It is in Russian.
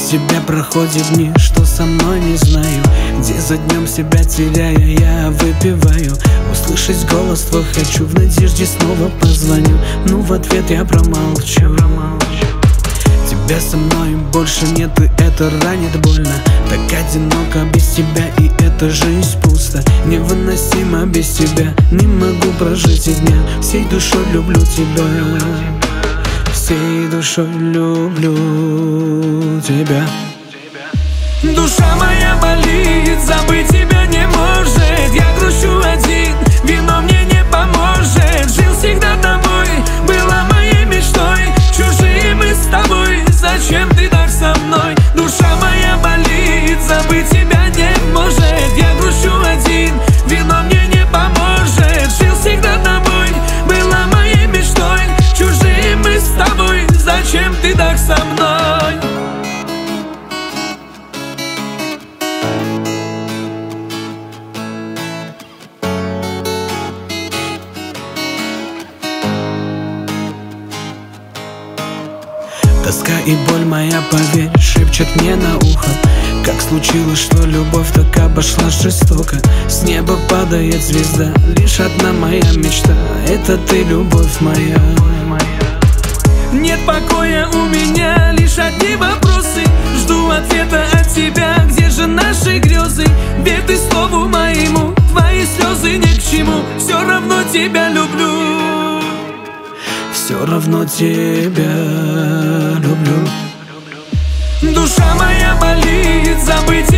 тебя проходят дни, что со мной не знаю, где за днем себя теряя я выпиваю. Услышать голос твой хочу, в надежде снова позвоню, но в ответ я промолчу. Тебя со мной больше нет, и это ранит больно. Так одиноко без тебя, и эта жизнь пусто. Невыносимо без тебя, не могу прожить и дня. Всей душой люблю тебя, всей душой люблю тебя. Душа моя болит, забыть тебя не может. Я грущу один, вино мне не поможет. Жил всегда тобой, была моей мечтой. Чужие мы с тобой, зачем ты так со мной? Душа моя болит, забыть тебя не может. Я грущу один, вино мне не поможет. Жил всегда тобой, была моей мечтой. Чужие мы с тобой, зачем ты так со мной? Тоска и боль моя, поверь, шепчет мне на ухо, как случилось, что любовь так обошлась жестоко. С неба падает звезда, лишь одна моя мечта — это ты, любовь моя. Нет покоя у меня, лишь одни вопросы. Жду ответа от тебя, где же наши грезы? Верь ты слову моему, твои слезы ни к чему. Все равно тебя люблю, все равно тебя люблю. Душа моя болит, забыть